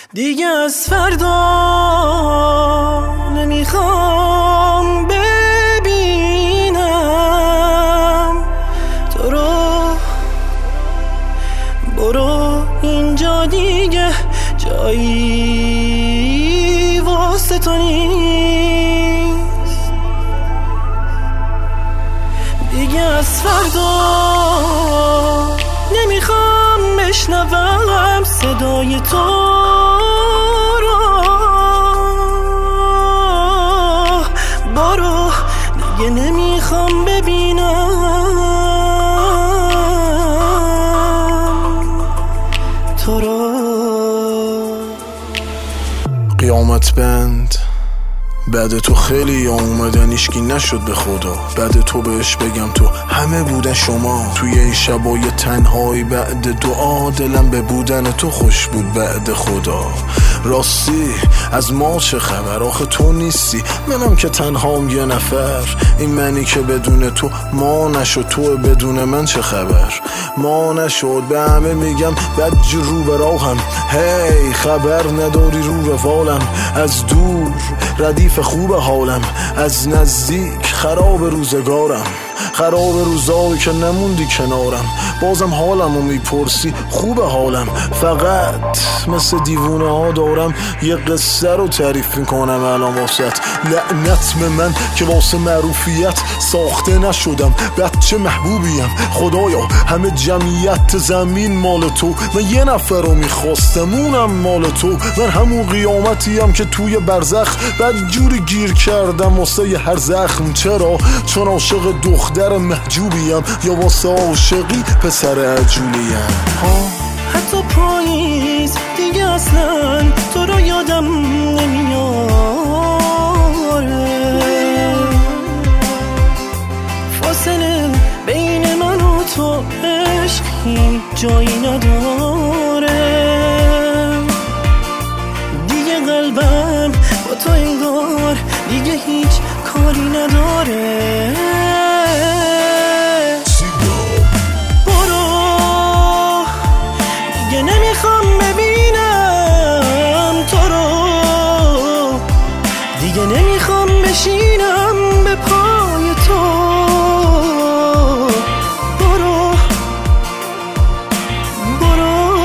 دیگه از فردا نمیخوام ببینم تو رو. برو، اینجا دیگه جایی واسه تو نیست. دیگه از فردا نمیخوام بشنوم صدای تو رو. برو، دیگه نمیخوام ببینم تو رو. قیامت بند بعد تو خیلی اومدن ایشکی نشد به خدا. بعد تو بهش بگم تو همه بودن شما. توی این شبای تنهایی بعد دعا دلم به بودن تو خوش بود بعد خدا. راستی از ما چه خبر؟ آخه تو نیستی، منم که تنهام یه نفر. این منی که بدون تو ما نشد، تو بدون من چه خبر؟ ما نشد. به همه میگم بج رو به راهم، هی خبر نداری رو روالم. از دور ردیف خوب حالم، از نزدیک خراب روزگارم. خراب روزایی که نموندی کنارم. بازم حالمو میپرسی خوب حالم. فقط مثل دیوونه ها دارم یه قصه رو تعریف میکنم الان واسط. لعنت به من که واسه معروفیت ساخته نشدم. بچه محبوبیم خدایا، همه جمعیت زمین مال تو. من یه نفر رو میخواستم اونم مال تو. من همون قیامتیم که توی برزخ بدجوری گیر کردم واسه هر زخم. چرا؟ چون عاشق دختر محجوبیم یا واسه عاشقی پسر عجولیم. حتی پاییز دیگه اصلا تو رو یادم نمیاره. فاصله بین من و تو عشقی جایی نداره. دیگه قلبم با تو انگار دیگه هیچ کاری نداره. نمیخوام ببینم تو رو. دیگه نمیخوام بشینم به پای تو. برو برو.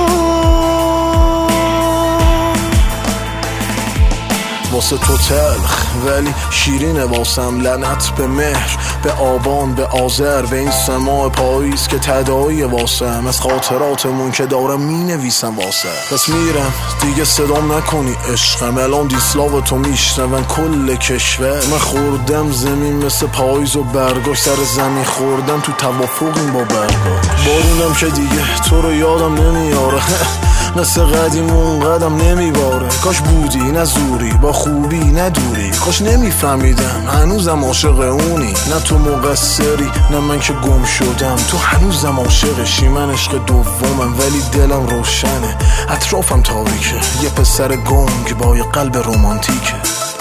واسه تو تلخ ولی شیرینه واسم. لعنت به مهر، به آبان، به آذر، به این سماع پاییز که تداعی واسم. از خاطراتمون که دارم می نویسم واسه. پس میرم دیگه صدام نکنی عشقم. الان دیسلاو تو میشنون کل کشور. من خوردم زمین مثل پاییز و برگاش. سر زمین خوردم تو توافقیم با برگاش. بارونم که دیگه تو رو یادم نمیاره. مثل قدیم اون قدم نمیباره. کاش بودی نه زوری، با خوبی نه دوری. کاش نمیفهمیدم هنوزم عاشق اونی. نه تو مقصری نه من که گم شدم. تو هنوزم عاشقشی، من عشق دومم. ولی دلم روشنه، اطرافم تاریکه. یه پسر گنگ با یه قلب رومانتیکه.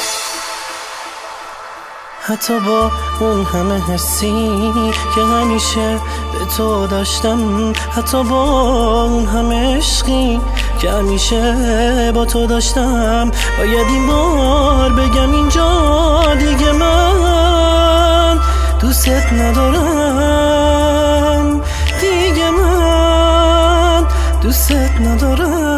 حتی با اون همه حسی که همیشه به تو داشتم. حتی با اون همه عشقی که همیشه با تو داشتم. باید این بار بگم اینجا دیگه من دوست ندارم. دیگه من دوست ندارم.